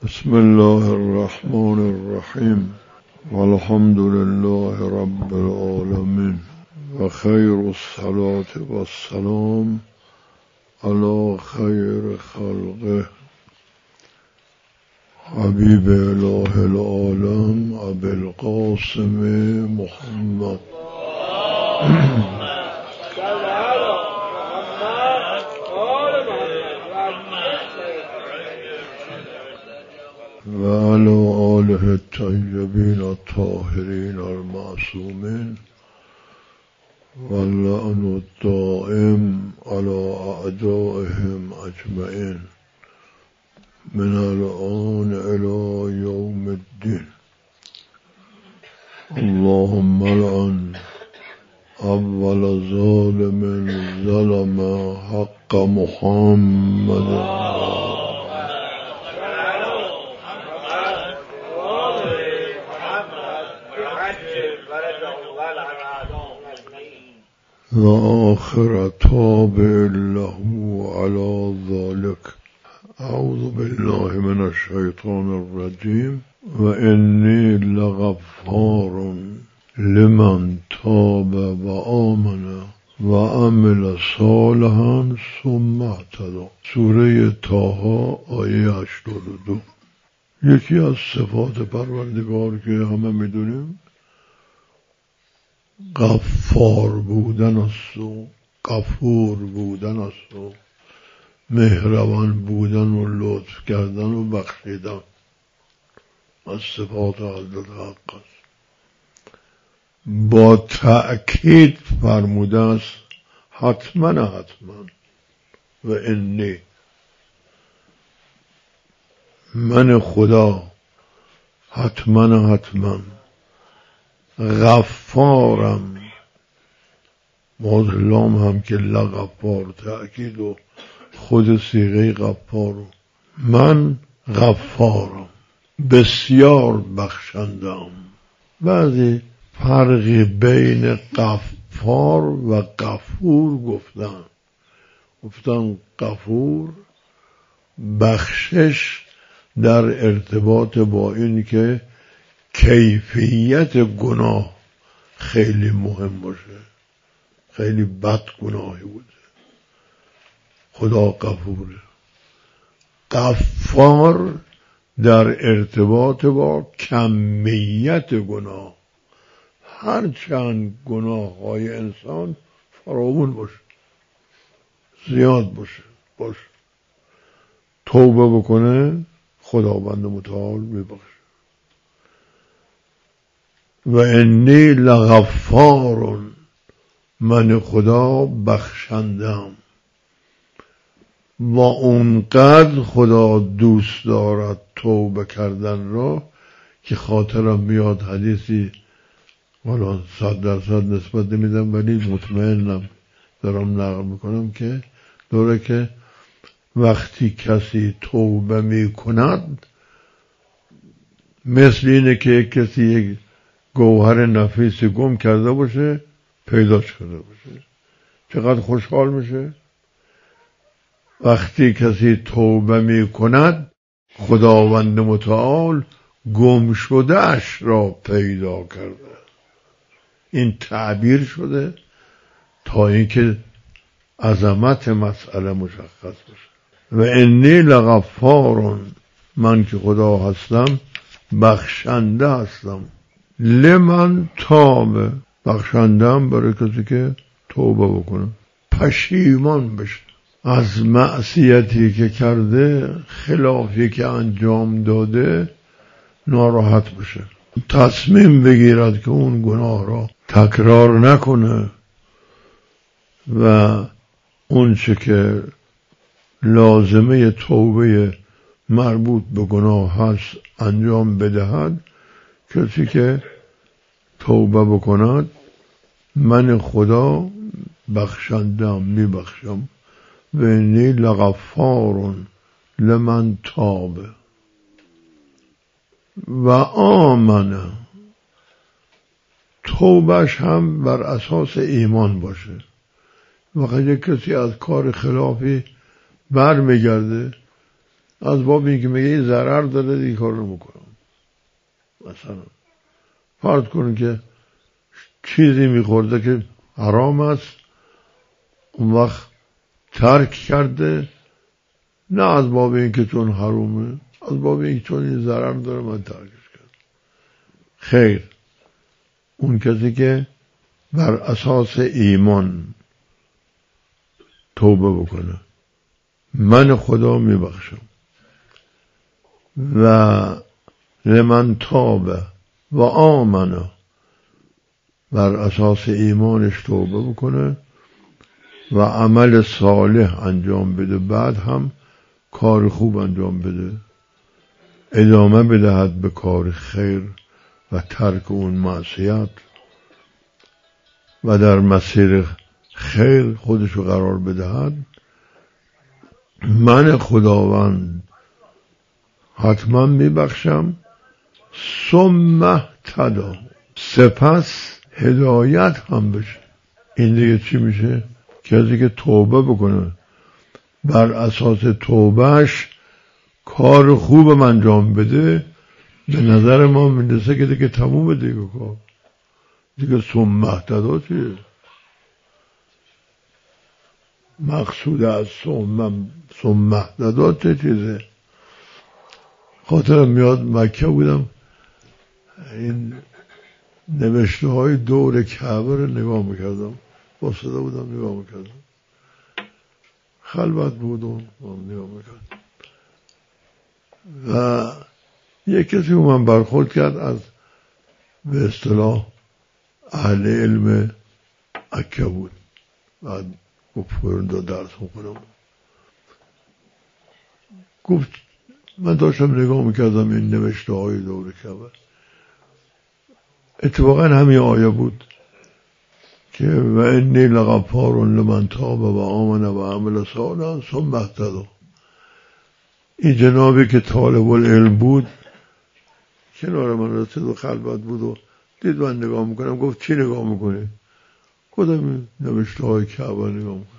بسم الله الرحمن الرحیم والحمد لله رب العالمین و خیر الصلاة و السلام علی خیر خلقه حبیب اله العالم ابی القاسم محمد و علی آله الطیبین الطاهرین المعصومین و اللعن الدائم علی اعدائهم اجمعین من الآن الى یوم الدین. اللهم لعن اول ظالم ظلم حق محمد و آخر تابع له على ذلك. اعوذ بالله من الشیطان الرجیم و انی لغفار لمن تاب و آمن و عمل صالحا ثم اهتدی. سوره طه آیه 82. یکی از صفات پروردگار که همه میدونیم غفار بودن است و غفور بودن است و مهربان بودن و لطف کردن و بخشیدن از صفات حضرت حق است. با تأکید فرموده است حتما و انی، من خدا حتما غفارم، باز لام هم که لغفار تأکید و خود صیغه غفار، من غفارم بسیار بخشندم. بعضی فرقی بین غفار و غفور گفتن غفور بخشش در ارتباط با این که کیفیت گناه خیلی مهم باشه، خیلی بد گناهی بوده، خدا غفوره. غفار در ارتباط با کمیت گناه، هرچند گناه های انسان فراوان باشه، زیاد باشه توبه بکنه خداوند متعال میبخشه. و انی لغفار، من خدا بخشندم. و اونقدر خدا دوست دارد توبه کردن را که خاطرم میاد حدیثی، والا 100% نسبت نمیدم ولی مطمئنم دارم نقل میکنم که داره که وقتی کسی توبه میکند مثل اینه که کسی یک گوهر نفیسی گم کرده باشه پیداش کرده باشه. چقدر خوشحال میشه وقتی کسی توبه میکند خداوند متعال گم شده اش را پیدا کرده. این تعبیر شده تا اینکه عظمت مسئله مشخص بشه. و انی لغفار، من که خدا هستم بخشنده هستم. لمن تاب، بخشندم برای کسی که توبه بکنه، پشیمان بشه از معصیتی که کرده، خلافی که انجام داده، ناراحت بشه، تصمیم بگیرد که اون گناه را تکرار نکنه و اون چه که لازمه توبه مربوط به گناه هست انجام بدهد. کسی که توبه بکند من خدا بخشندم، میبخشم. و انی لغفار لمن تاب و آمن. توبهش هم بر اساس ایمان باشه. وقتی یک کسی از کار خلافی برمیگرده از باب این که میگه این ضرر داره دیگه کار نمیکنم. مثلا فرض کنید که چیزی میخورده که حرام است، اون وقت ترک کرده، نه از باب این که چون حرومه، از باب این چون این ضرر داره من ترکش کرد. خیر، اون کسی که بر اساس ایمان توبه بکنه من خدا میبخشم و لمن تاب و آمن، بر اساس ایمانش توبه بکنه و عمل صالح انجام بده، بعد هم کار خوب انجام بده، ادامه بدهد به کار خیر و ترک اون معصیت و در مسیر خیر خودشو قرار بدهد، من خداوند حتما میبخشم. ثم اهتدی، سپس هدایت هم بشه. این دیگه چی میشه؟ کسی که توبه بکنه بر اساس توبهش کار خوب انجام بده، به نظر ما میرسه که دیگه تمومه دیگه کار دیگه. ثم اهتدی چیه؟ مقصود از ثم اهتدی چه چیزه؟ خاطرم میاد مکه بودم، این نوشته های دور کعبه رو نگاه میکردم، باسده بودم نگاه میکردم، خلوت بودم نگاه میکردم و یک کسی رو من برخورد کرد از به اصطلاح اهل علم مکه بود، بعد گفت فرنده درس میکنم. گفت من داشتم نگاه میکردم این نوشته های دور کعبه، اتفاقا همین آیه بود که و انی لغفار لمن تاب و آمن و عمل صالحا ثم اهتدی. این جنابی که طالب العلم بود کنار من رسید و خلوت بود و دید من نگاه میکنم، گفت چی نگاه میکنی؟ گفتم نوشته های کعبه نگاه میکنم.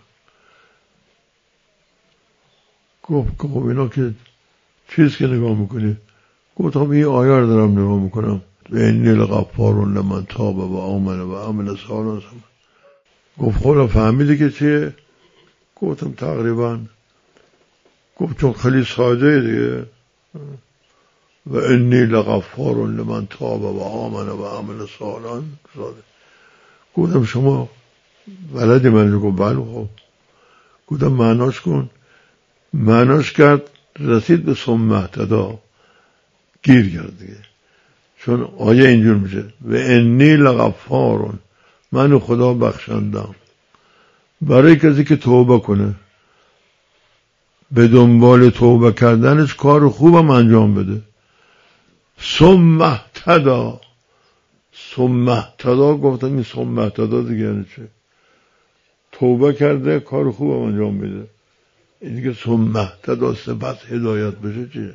گفت اینا که چیز که نگاه میکنی؟ گفتم این آیه رو دارم نگاه میکنم، و انی لغفار لمن تاب و آمن و عمل صالحا. گفت خدا فهمیدی که چیه؟ گفتم تقریبا. گفت چون خیلی ساده دیگه، و انی لغفار لمن تاب و آمن و عمل صالحا. گفتم شما بلدی من رو؟ گفت بله. خب گفتم معناش کن. معناش کرد، رسید به ثم اهتدی، گیر کرد دیگه، چون آیه اینجور میشه و انی لغفار، من خدا بخشندم برای کسی که توبه کنه، به دنبال توبه کردنش کار خوبم انجام بده. ثم اهتدی، ثم اهتدی. گفتم این ثم اهتدی دیگه یعنی چه؟ توبه کرده کار خوبم انجام بده، این دیگه ثم اهتدی سپس هدایت بشه چیه؟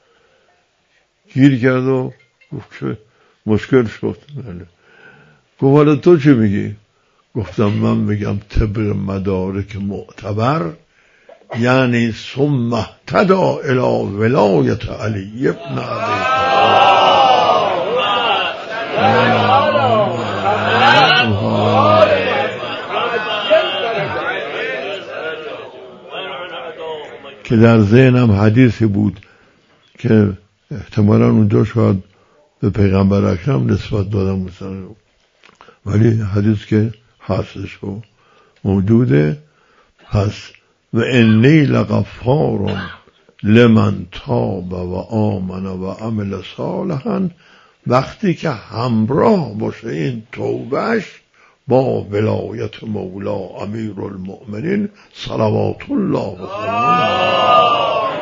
گیر کرد و گفت که مشکل شد. گفت حالا تو چی میگی؟ گفتم من میگم طبق مدارک معتبر یعنی ثم اهتدی الی ولایت علی ابن ابی که در ذهنم حدیثی بود که احتمالا اونجا شاید به پیغمبر اکرم نسبت دادم مثلا، ولی حدیث که هستش و موجوده. پس و انی لغفار لمن تاب و آمن و عمل صالحا، وقتی که همراه باشه این توبهش با ولایت مولا امیر المؤمنین صلوات الله علیه.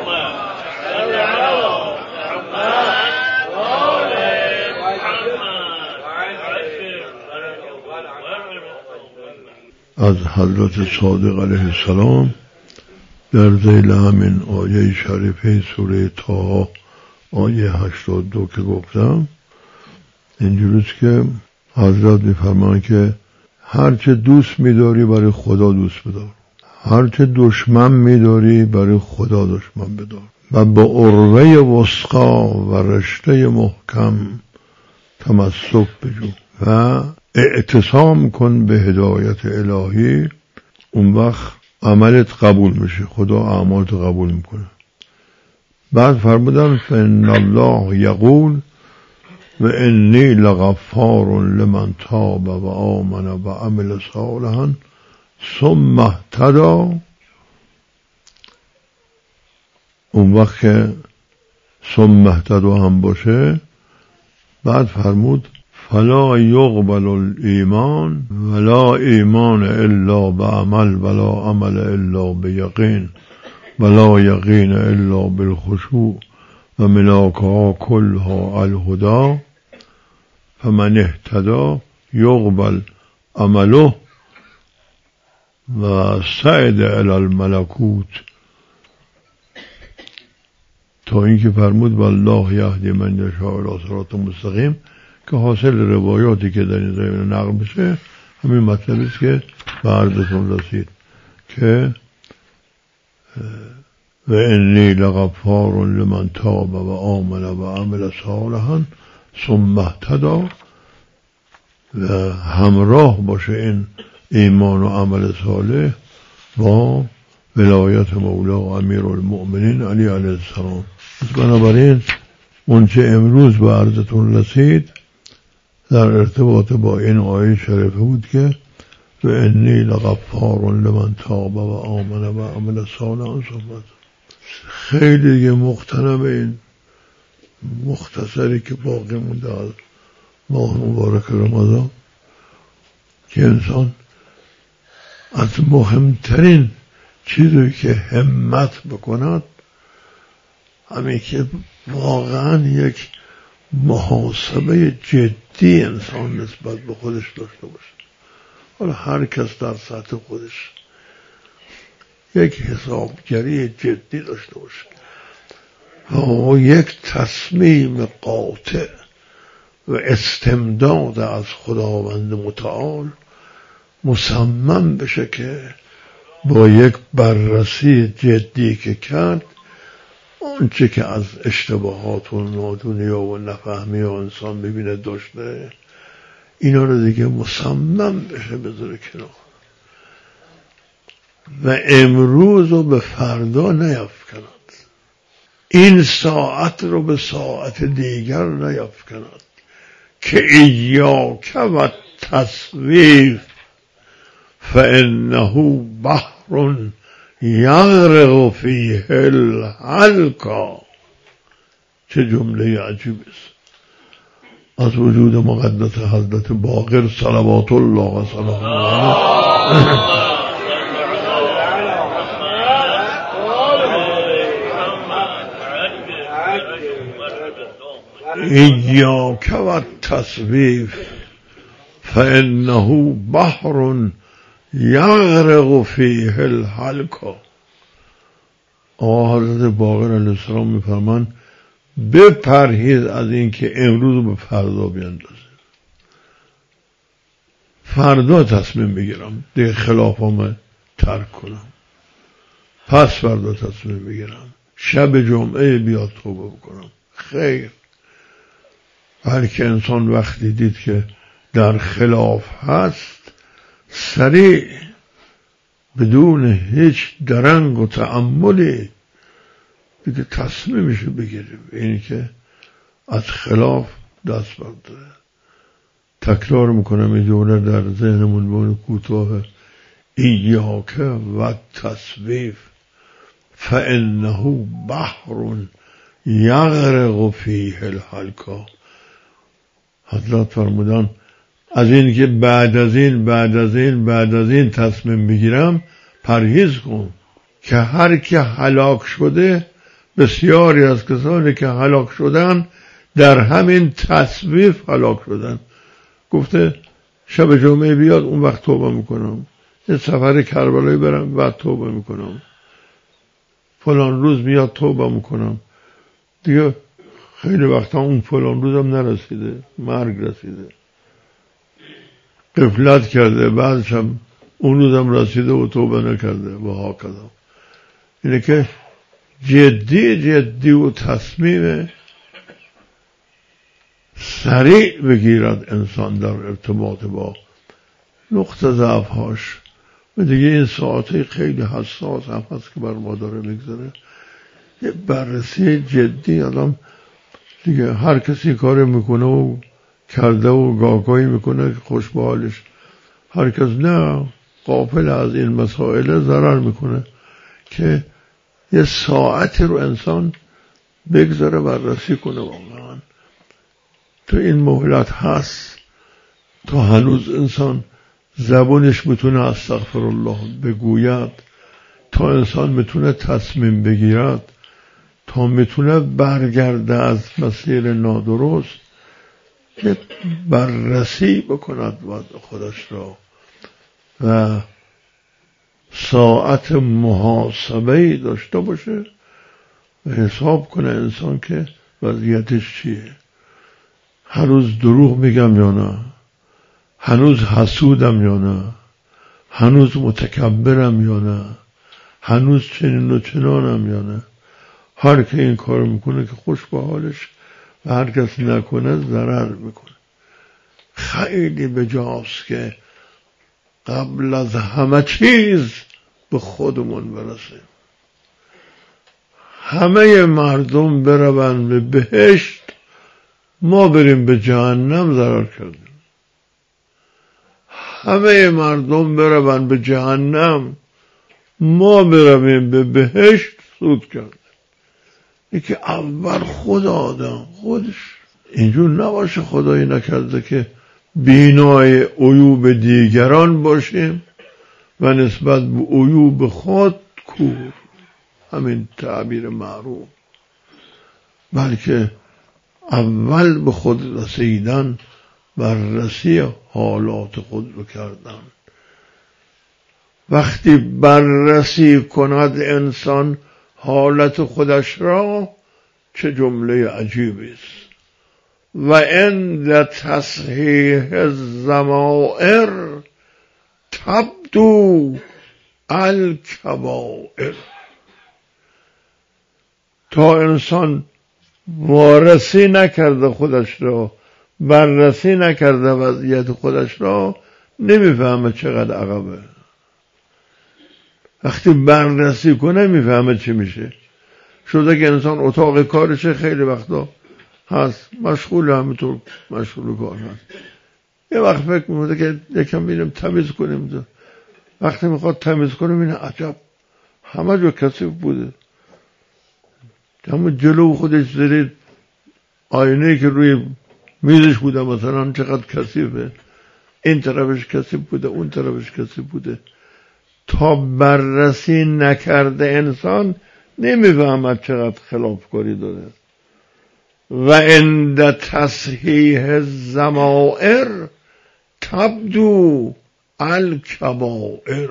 از حضرت صادق علیه السلام در ذیل همین آیه شریفه سوره طه آیه 82 که گفتم اینجوریست که حضرت میفرمان که هرچه دوست میداری برای خدا دوست بدار، هرچه دشمن میداری برای خدا دشمن بدار. و با عروه وثقا و رشته محکم تمسک بجو و اعتصام کن به هدایت الهی. اون وقت عملت قبول میشه، خدا اعمالت قبول میکنه. بعد فرمودن فإن الله یقول و انی لغفار لمن تاب و آمن و عمل صالحا ثم اهتدی. اون وقت که ثم اهتدی هم باشه، بعد فرمود فلا یقبل الایمان ولا ایمان الا بعمل ولا عمل الا بیقین ولا یقین الا بالخشوع و ملاکها کلها الهدى فمن اهتدى یقبل عمله و صعد الی الملکوت، تا اینکه فرمود والله یهدی من یشاء الی صراط مستقیم، که حاصل روایاتی که در این زمینه نقل میشه همین مطلبی است که به عرضتون رسید که و انی لغفار لمن تاب و آمن و عمل صالحا ثم اهتدی، و همراه باشه این ایمان و عمل صالح با ولایت مولا و امیر المؤمنین علی علیه السلام. بنابراین اون چه امروز به عرضتون رسید در ارتباط با این آیه شریفه بود که و انی لغفار لمن تاب و آمن و عمل صالحا. صحبت خیلی دیگه مختنم این مختصری که باقی مونده از ماه مبارک رمضان، که انسان از مهمترین چیزی که همت بکند همین که واقعا یک محاسبه جدی انسان نسبت به خودش داشته باشه. حالا هر کس در سطح خودش یک حسابگری جدی داشته باشه و یک تصمیم قاطع و استمداد از خداوند متعال مصمم بشه که با یک بررسی جدی که کرد اون چه که از اشتباهات و نادونی و نفهمی و انسان ببینه داشته، اینا رو دیگه مصمم بشه بذاره کنار و امروز رو به فردا نیفکند، این ساعت رو به ساعت دیگر نیفکند، که ایاک و تصویف فانه بحر یغرق فیه الحلقا. چه جمله عجیب است از وجود مقدس حضرت باقر صلوات الله و سلامه علیه. ایاک و تصویف فانه بحر یغرق فیه الحلقا. آقا حضرت باقر علیه السلام میفرمان بپرهیز از این که امروز به فردا بیندازه. فردا تصمیم بگیرم دیگه خلافم ترک کنم، پس فردا تصمیم بگیرم شب جمعه بیاد توبه بکنم. خیر، بلکه انسان وقتی دید که در خلاف هست سریع بدون هیچ درنگ و تأملی دیگه تصمیمشو بگیره این که از خلاف دست برداره. تکرار میکنم این جمله در ذهنمون بونه کوتاه، ایاک و تصویف فانه بحر یغرق فیه الحلقا. حضرت فرمودن از این که بعد از این تصمیم بگیرم پرهیز کن، که هر که هلاک شده، بسیاری از کسانی که هلاک شدن در همین تصویف هلاک شدن. گفته شب جمعه بیاد اون وقت توبه میکنم، یه سفر کربلایی برم بعد توبه میکنم، فلان روز بیاد توبه میکنم. دیگه خیلی وقتا اون فلان روزم نرسیده، مرگ رسیده، غفلت کرده، بعدش اون روزم رسیده و توبه نکرده و ها کذا. اینه که جدی و تصمیم سریع بگیرد انسان در ارتباط با نقطه ضعف‌هاش. و دیگه این ساعته خیلی حساس هم هست که بر ما داره میگذاره، یه بررسی جدی. آدم دیگه هر کسی کار میکنه و کرده و گاهی میکنه که خوش به حالش، هر کس نه غافل از این مسائل ضرر میکنه. که یه ساعتی رو انسان بگذاره بررسی کنه واقعا تو این مهلت هست تا هنوز انسان زبانش میتونه استغفرالله بگوید، تا انسان میتونه تصمیم بگیرد، تا میتونه برگرده از مسیر نادرست، که بررسی بکند خودش را و ساعت محاسبه‌ای داشته باشه و حساب کنه انسان که وضعیتش چیه. هنوز دروغ میگم یا نه؟ هنوز حسودم یا نه؟ هنوز متکبرم یا نه؟ هنوز چنین و چنانم یا نه؟ هر که این کار میکنه که خوش به حالش و هر کس نکنه ضرر میکنه. خیلی بجاست که قبل از همه چیز به خودمون برسیم. همه مردم برون به بهشت، ما بریم به جهنم ضرر کردیم. همه مردم برون به جهنم، ما برویم به بهشت سود کردیم. اینکه اول خود آدم خودش اینجور نباشه، خدایی نکرده که بینای عیوب دیگران باشیم و نسبت به عیوب خود کور، همین تعبیر معروف، بلکه اول به خود رسیدن، بررسی حالات خود رو کردن. وقتی بررسی کند انسان حالت خودش را، چه جمله عجیبی است. و عند تصحیح الضمائر تبدو الکبائر. تا انسان وارسی نکرده خودش را، بررسی نکرده وضعیت خودش را، نمیفهمه چقدر عقبه. وقتی بررسی کنه میفهمه چی میشه. شده که انسان اتاق کارشه خیلی وقتا هست مشغول، همینطور مشغول کار هست، یه وقت فکر میکنه که یکم میریم تمیز کنیم. وقتی میخواد تمیز کنیم اینه عجب همه جا کثیف بوده. همون جلو خودش زدید آینه‌ای که روی میزش بوده مثلا چقدر کثیفه، این طرفش کثیف بوده اون طرفش کثیف بوده. تا بررسی نکرده انسان نمیفهمد چقدر خلافکاری داره. و عند تصحیح الضمائر تبدو الکبائر.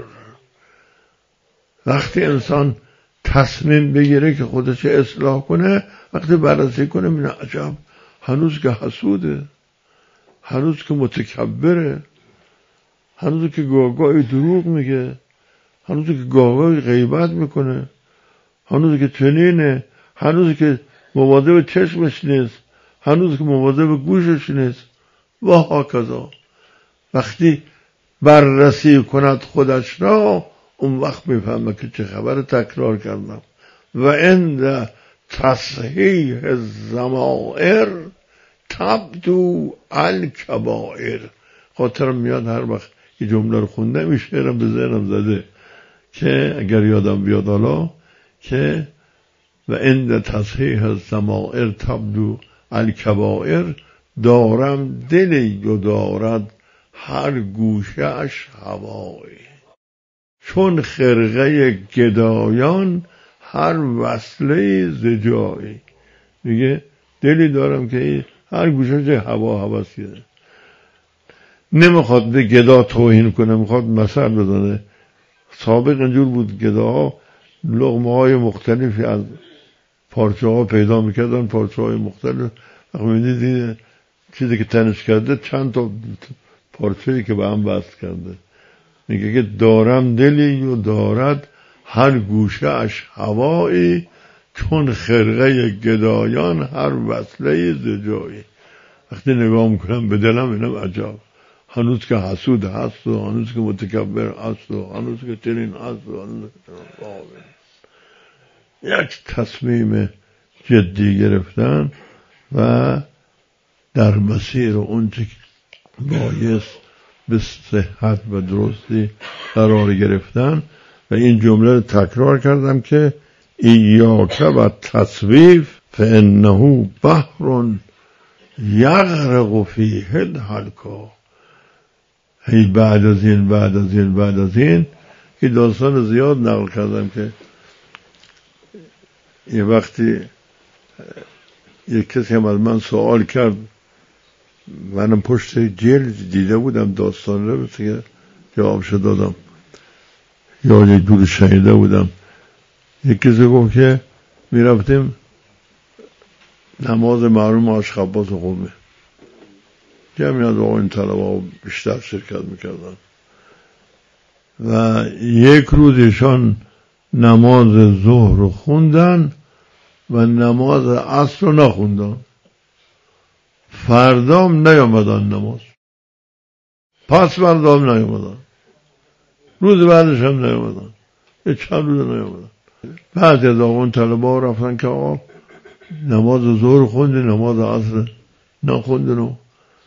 وقتی انسان تصمیم بگیره که خودش اصلاح کنه، وقتی بررسی کنه میبینه عجب هنوز که حسوده، هنوز که متکبره، هنوز که گاهی دروغ میگه، هنوز که گاهی غیبت میکنه، هنوز که چنینه، هنوز که مواظب چشمش نیست، هنوز که مواظب گوشش نیست و هاکذا. وقتی بررسی کند خودش را، اون وقت میفهمه که چه خبر. تکرار کردم و عند تصحیح الضمائر تبدو الکبائر. خاطرم میاد هر وقت یه جمله رو خوندم این شعرم به ذهنم زده که اگر یادم بیاد حالا، که و عند تصحیح الضمائر تبدو الکبائر. دارم دلی و دارد هر گوشه‌اش هوایی، چون خرقه گدایان هر وصله ز جایی. میگه دلی دارم که هر گوشه‌اش هواسیه. نمیخواد به گدا توهین کنه، میخواد مثل بزنه. سابق اینجور بود گداها لقمه های مختلفی از پارچه ها پیدا میکردن، پارچه های مختلف. وقتی میدید چیزی که تنش کرده چند تا پارچه‌ای که به هم وصل کرده. میگه که دارم دلی و دارد هر گوشه اش هوایی، چون خرقه گدایان هر وصله ز جایی. وقتی نگاه میکنم به دلم اینم عجب، هنوز که حسود هست و هنوز که متکبر هست و هنوز که چنین هست و هنوز که یک تصمیم جدی گرفتن و در مسیر اون چه بایست به صحت و درستی قرار گرفتن. و این جمله رو تکرار کردم که ایاک و تصویف فانه بحر یغرق فیه الهلکا. هی بعد از این این داستان زیاد نقل کردم که یه وقتی یک کسی هم از من سوال کرد، منم پشت جلد دیده بودم داستان رو، که جوابشو دادم یا یک دور شنیده بودم. یک کسی گفت که میرفتیم نماز معلوم آشخباس خوبه، جمعی از آقایون طلبه بیشتر شرکت میکردن و یک روز ایشان نماز ظهر رو خوندن و نماز عصر رو نخوندن. فردام نیامدن نماز، پس فردام نیامدن، روز بعدش هم نیامدن، چند روز نیامدن. بعد از آقایون طلبه رفتن که آقا نماز ظهر خوندی نماز عصر نخوندن و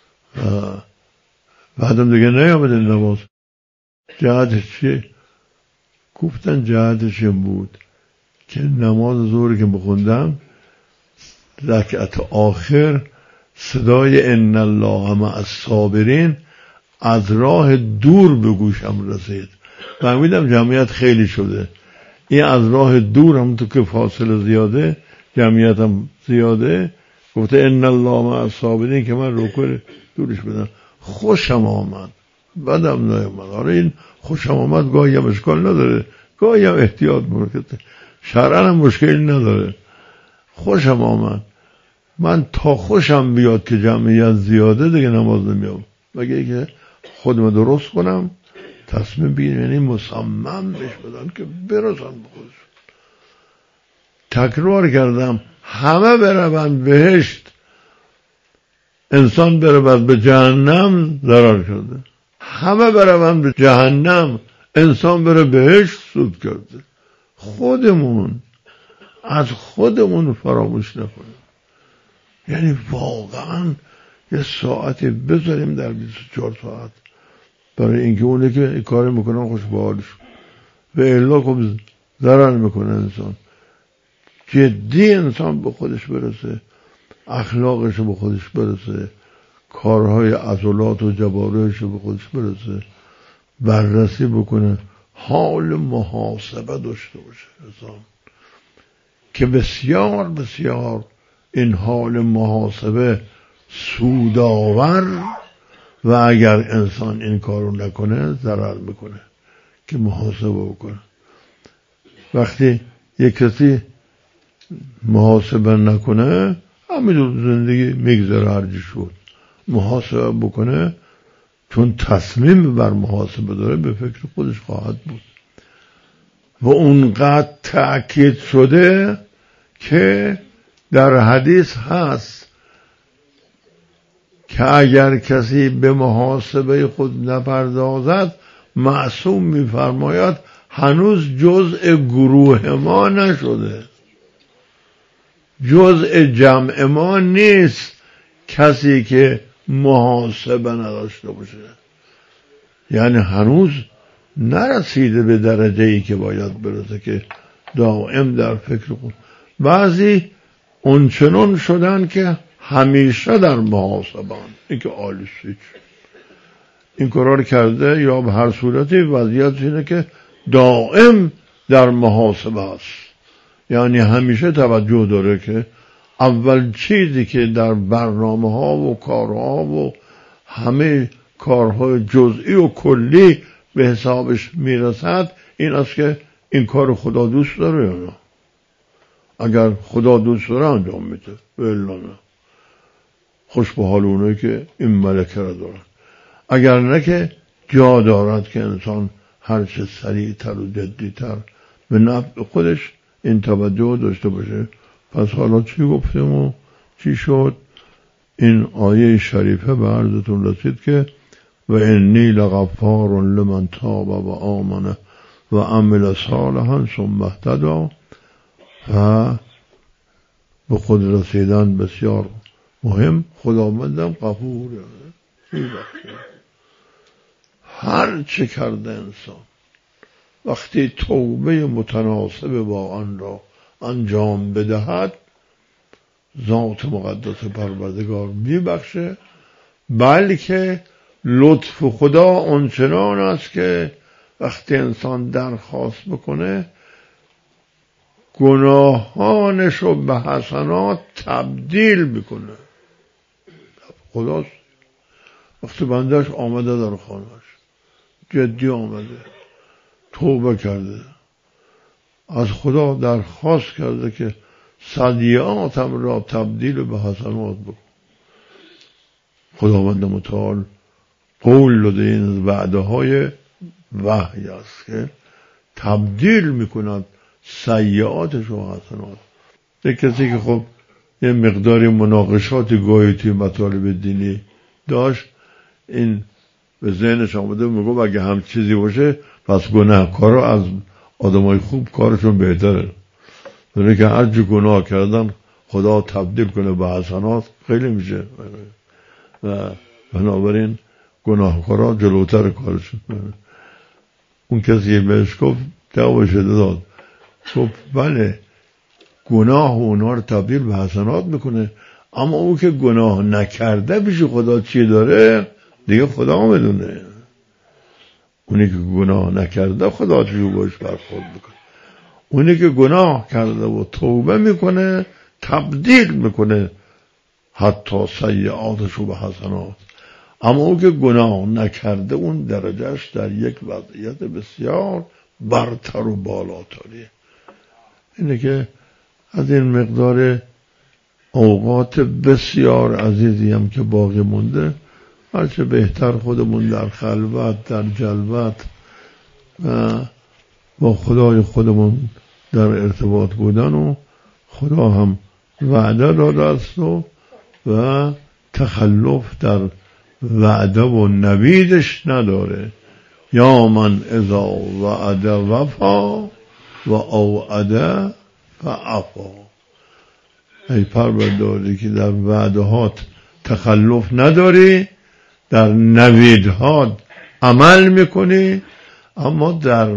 بعدم دیگه نیامدن نماز. جهتش چیه؟ گفتن جهتش این بود که نماز ظهر که بخوندم رکعت آخر صدای ان الله مع الصابرین از راه دور به گوشم رسید. فهمیدم جمعیت خیلی شده. این از راه دور هم تو که فاصله زیاده جمعیت هم زیاده، گفته ان الله مع الصابرین که من رکوع دورش بدم. خوشم آمد، بدم نیامد. آره این خوشم آمد گاهی هم اشکال نداره، گاهی هم احتیاط برکته، شرعا هم مشکلی نداره. خوشم آمد. من تا خوشم بیاد که جمعیت زیاده دیگه نماز نمیام، مگه که خودم درست کنم تصمیم بگیرم، یعنی مصمم بش بدم که برسن به خودشون. تکرار کردم همه بروند بهشت، انسان برود به جهنم ضرر کرده. همه بروند به جهنم، انسان بره بهشت سود کرده. خودمون از خودمون فراموش نکنیم. یعنی واقعا یه ساعتی بذاریم در 24 ساعت برای اینکه اونه که این کار میکنن خوش به حالش و الا خب ضرر میکنه انسان. جدی انسان به خودش برسه، اخلاقش به خودش برسه، کارهای عضلات و جوارحش به خودش برسه، بررسی بکنه، حال محاسبه داشته باشه انسان که بسیار بسیار این حال محاسبه سودآور و اگر انسان این کارو نکنه ضرر میکنه که محاسبه بکنه. وقتی یک کسی محاسبه نکنه همینطور زندگی میگذره هرچی شد. محاسبه بکنه چون تصمیم بر محاسبه داره به فکر خودش خواهد بود و اونقدر تأکید شده که در حدیث هست که اگر کسی به محاسبه خود نپردازد معصوم می‌فرماید هنوز جزء گروه ما نشده، جزء جمع ما نیست کسی که محاسبه نداشته باشه. یعنی هنوز نرسیده به درجه‌ای که باید برسه که دائم در فکر خود. بعضی اونچنان شدن که همیشه در محاسبان، این که آلیسیچ این قرار کرده یا به هر صورتی وضعیت اینه که دائم در محاسبه است. یعنی همیشه توجه داره که اول چیزی که در برنامه ها و کارها و همه کارهای جزئی و کلی به حسابش میرسد این است که این کار خدا دوست داره یا نه. اگر خدا دوست داره انجام میده و الا نه. خوش به حال اونایی که این ملکه را دارن. اگر نه که جا دارد که انسان هرچه سریعتر و جدیتر به نفع خودش این توجه داشته باشه. پس حالا چی گفتیم و چی شد؟ این آیه شریفه به عرضتون رسید که و انی لغفار لمن تاب و آمن و عمل صالحا ثم اهتدی. و به خود رسیدن بسیار مهم. خداوندم غفوره، میبخشه هر چه کرده انسان وقتی توبه متناسب با آن را انجام بدهد ذات مقدس پروردگار میبخشه. بلکه لطف خدا آنچنان است که وقتی انسان درخواست بکنه گناهانش رو به حسنات تبدیل میکنه. خداست وقتی بندهش آمده در خانهش جدی آمده توبه کرده از خدا درخواست کرده که سیئاتم را تبدیل به حسنات بکن، خداوند متعال قول داده این وعده های وحی است که تبدیل میکند سیئاتش و حسنات. یک کسی که خب یه مقداری مناقشات گاهی توی مطالب دینی داشت این به ذهنش آمده میگو اگه هم چیزی باشه پس گناهکارا از آدمای خوب کارشون بهتره، دونه که هر جو گناه کردن خدا تبدیل کنه به حسنات خیلی میشه و بنابراین گناهکارا جلوتر کارشون. اون کسی بهش گفت دعوا شده داد گفت بله گناه و اونها رو تبدیل به حسنات میکنه، اما اون که گناه نکرده پیش خدا چی داره دیگه خدا میدونه. اونی که گناه نکرده خدا چی باش برخورد میکنه، اونی که گناه کرده و توبه میکنه تبدیل میکنه حتی سیئاتش رو به حسنات. اما اون که گناه نکرده اون درجهش در یک وضعیت بسیار برتر و بالاتریه. اینه که از این مقدار اوقات بسیار عزیزی هم که باقی مونده هرچه بهتر خودمون در خلوت در جلوت و با خدای خودمون در ارتباط بودن و خدا هم وعده داده است و تخلف در وعده و نویدش نداره. یا من اذا وعد وفا و اوعد فعفا. ای پروردگاری که در وعدهات تخلف نداری، در نویدها عمل میکنی، اما در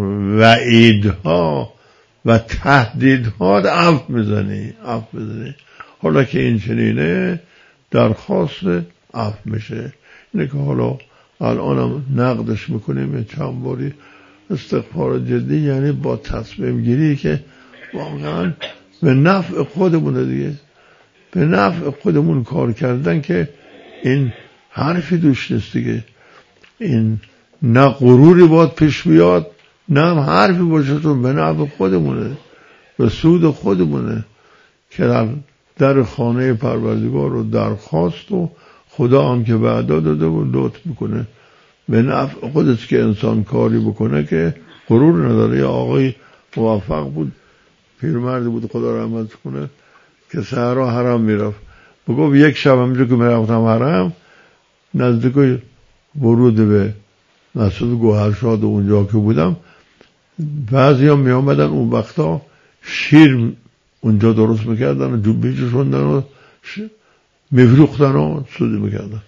وعیدها و تهدیدها عفو میزنی. حالا که این چنینه درخواست عفو میشه. اینه که حالا الانم نقدش میکنیم چند باری استغفار جدی، یعنی با تصمیم گیری که واقعا به نفع خودمونه دیگه، به نفع خودمون کار کردن که این حرفی دوش نیست دیگه. این نه غروری باید پیش بیاد نه هم حرفی باشه تو به نفع خودمونه به سود خودمونه که در خانه پروردگار رو درخواست و خدا هم که وعده داده و لطف میکنه به نفع خودش که انسان کاری بکنه که غرور نداره. یا آقای موفق بود پیرمردی بود خدا رحمت کنه که سحرا حرم میرفت، بگو یک شب همینجور که میرفتم حرم نزدیک ورود به مسجد گوهرشاد اونجا که بودم بعضی هم می آمدن اون وقتا شیر اونجا درست میکردن و جوبیجو شوندن و میفروختن و سودی میکردن.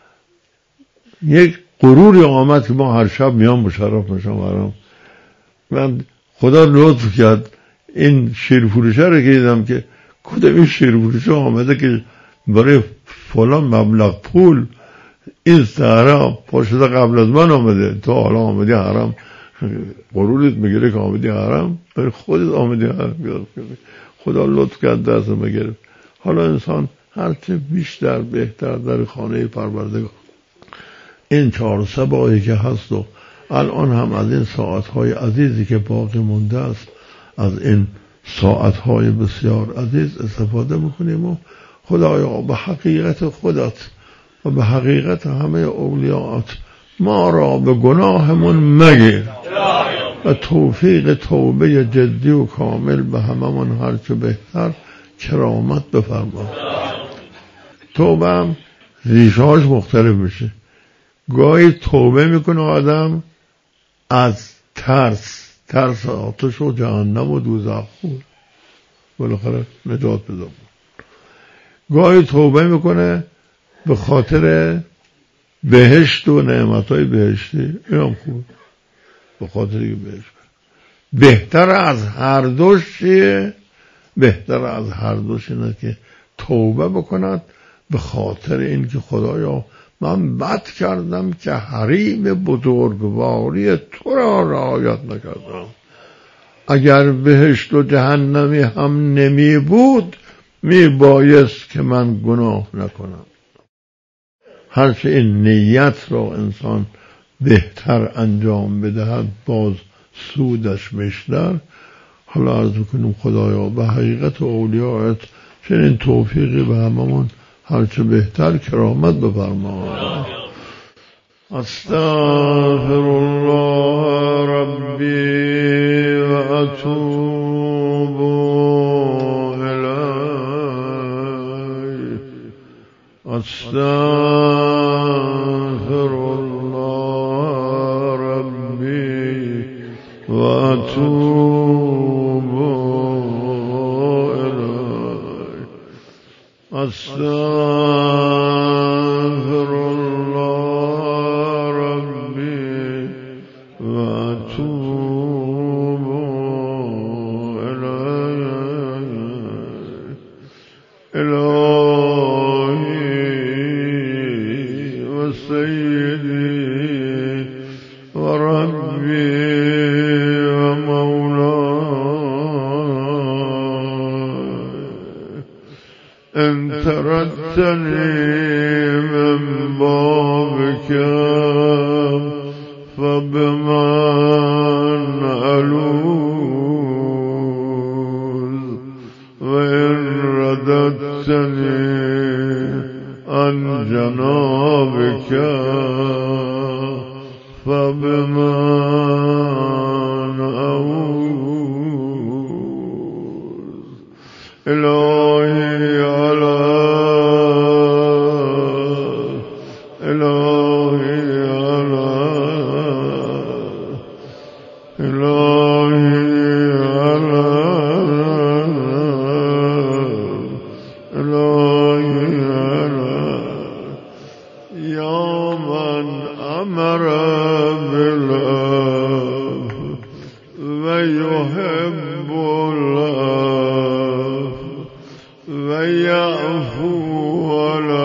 یک غروری آمد که ما هر شب میام مشرف میشم حرم. من خدا لطف کرد این شیرفروشه رو که دیدم که کدام این شیرفروشه آمده که برای فلان مبلغ پول این سهره پاشده قبل از من آمده، تو حالا آمدی حرم غرورت میگیره که آمدی حرم، برای خودت آمدی حرم. خدا لطف کرد دست میگیره. حالا انسان هرچه بیشتر بهتر در خانه پروردگار این 4 صباحی که هست و الان هم از این ساعتهای عزیزی که باقی مونده است از این ساعتهای بسیار عزیز استفاده بکنیم و خدایا به حقیقت خودت و به حقیقت همه اولیاءات ما را به گناهمون مگیر. و توفیق توبه جدی و کامل به هممون هرچه بهتر کرامت بفرما. توبه هم ریشهاش مختلف میشه. گاهی توبه میکنه آدم از ترس آتش و جهنم و دوزخ بود، بالاخره نجات پیدا بود. گاهی توبه میکنه به خاطر بهشت و نعمتهای بهشتی، این هم خوب، به خاطر که بهشت. بهتر از هر دوش چیه؟ بهتر از هر دوش اینه که توبه بکند به خاطر این که خدایا من بد کردم که حریم بزرگواری تو را رعایت نکردم. اگر بهشت و جهنمی هم نمی بود می بایست که من گناه نکنم. هرچه این نیت را انسان بهتر انجام بدهد باز سودش بیشتر. حالا عرض میکنیم خدایا به حقیقت اولیایت چنین توفیقی به هممون هرچه بهتر کرامت بفرما. استغفر الله ربی و اتوب الیه. استغفر الله ربی و اتوب الیه. استغفر الله ربی و اتوب الیه. الهی و سیدی و ربی و مولای، انت ردتنی من بابك فبمن ألوذ، وإن رددتني عن جنابك فبمن أعوذ. إلهي على يا من أمر بالعفو ويحب العفو ويعفو على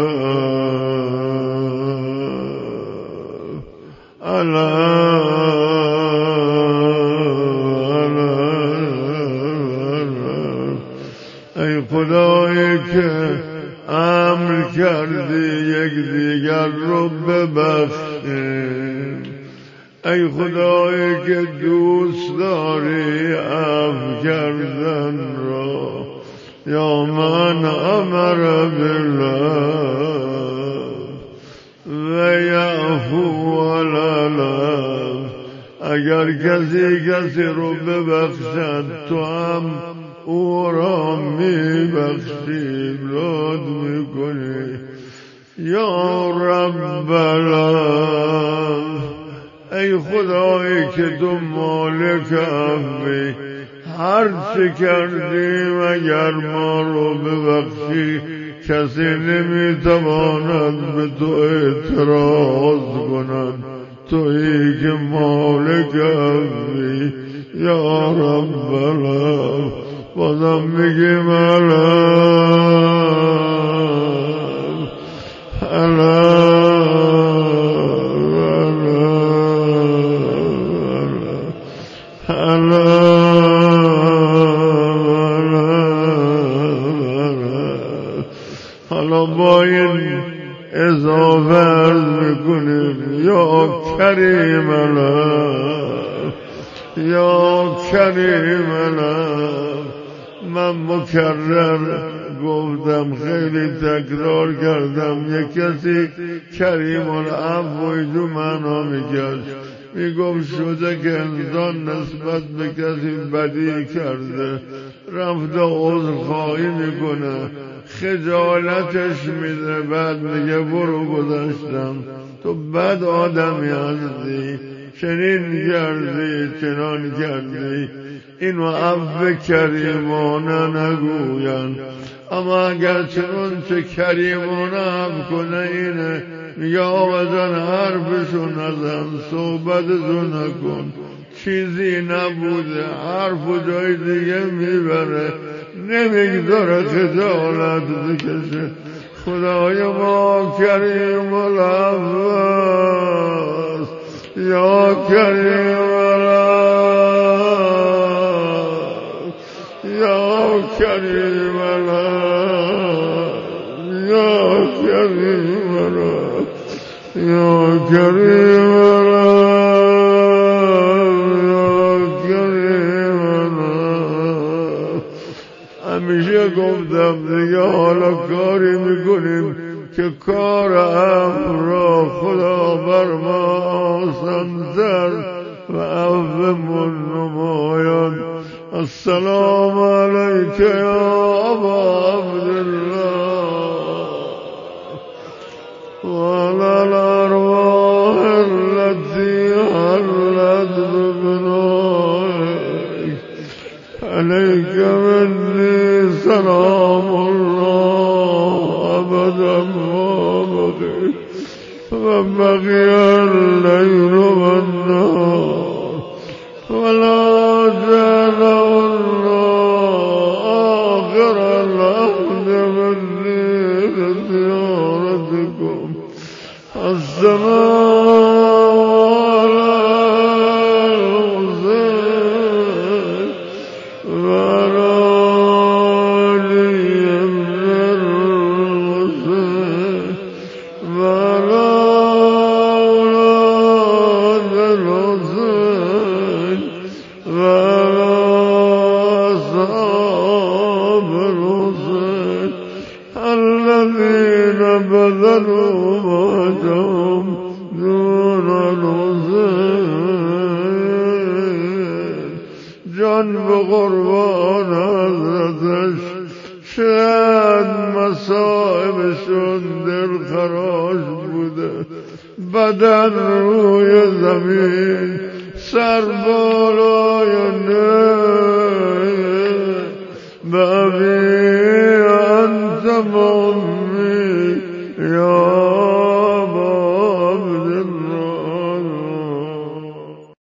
ای خدایی که امر کردی یک دیگر رو ببخشیم، ای خدایی که دوست داری عفو کردن را، یا من امر بالعفو و یعفو علی العفو. اگر کسی رو ببخشد تو هم او را میبخشی، لطف میکنی. یا رب العالمین، ای خدایی که تو مالک عفوی، هر چه کردیم اگر ما رو ببخشی کسی نمیتواند به تو اعتراض کند، تویی که مالک عفوی. یا رب العالمین، بازم میگیم حالا با این اضافه عرض میکنیم یا کریم العفو، یا کریم العفو. من مکرر گفتم، خیلی تکرار کردم، یک کسی کریم العفو جو معنا میکرد میگفت شده که انسان نسبت به کسی بدی کرده رفته عذرخواهی میکنه، خجالتش میده، بعد میگه برو گذشتم، تو بد آدمی هستی، چنین کردی چنان کردی. اینو عفو کریمانه نگوین، اما اگر چنان چه کریمانه عفو کنه اینه میگه آقا جان حرفشو نزن، صحبتشو نکن، چیزی نبوده، حرفو جای دیگه میبره، نمیگذاره خجالت بکشه. خدای ما کریم العفو یا کریم العفو یا کریم العفو یا کریم العفو یا کریم العفو یا کریم العفو. همیشه گفتم دیگه حالا کاری میکنیم که کار امر را خدا بر ما آسان‌تر و عفومون نماید. السلام علیک یا ابا عبدالله و علی الارواح التي حلت ببنائك علیک منی سلام الله ابدا ما بقي وبقي الليل والنهار ولا زال الله آخر العهد مني لزيارتكم السلام جان به قربان حضرتش شاید مصائبشون دلخراش بوده، بدن روی زمین، سر بالای